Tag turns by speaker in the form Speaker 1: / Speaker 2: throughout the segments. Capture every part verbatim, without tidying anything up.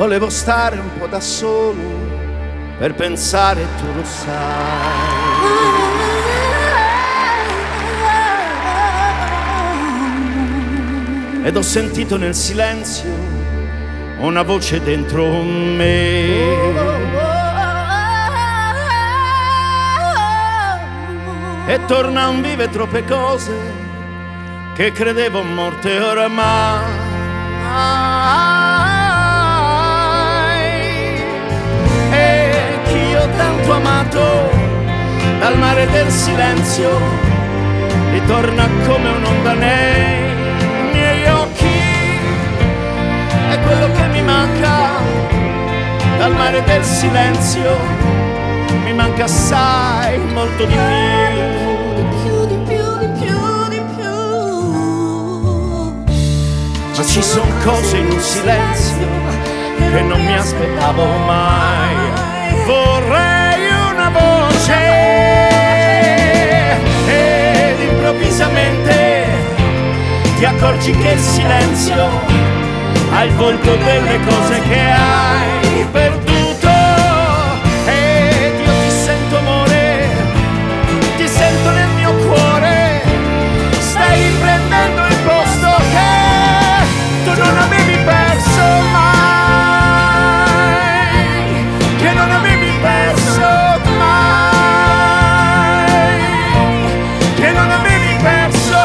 Speaker 1: volevo stare un po' da solo per pensare, tu lo sai. Ed ho sentito nel silenzio una voce dentro me. E tornan vive troppe cose che credevo morte oramai. E chi ho tanto amato dal mare del silenzio ritorna come un'onda nei miei occhi. E quello che mi manca dal mare del silenzio mi manca assai, molto di più. Ma ci sono cose in un silenzio che non mi aspettavo mai. Vorrei una voce ed improvvisamente ti accorgi che il silenzio ha il volto delle cose che hai perduto. Ed io ti sento amore, ti sento nel mio cuore, stai prendendo il posto che tu non avevi perso mai, che non avevi perso mai, che non avevi perso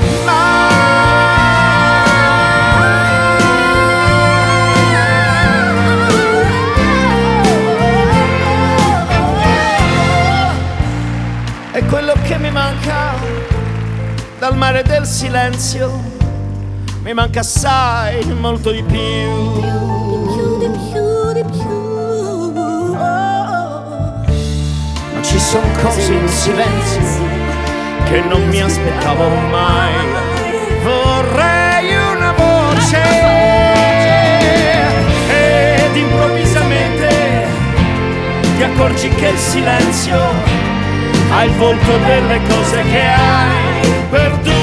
Speaker 1: mai. E quello che mi manca dal mare del silenzio mi manca assai, molto di più.
Speaker 2: Di più, di più, di più.
Speaker 1: Ma ci sono cose in silenzio che non mi aspettavo mai. Vorrei una voce ed improvvisamente ti accorgi che il silenzio ha il volto delle cose che hai perduto.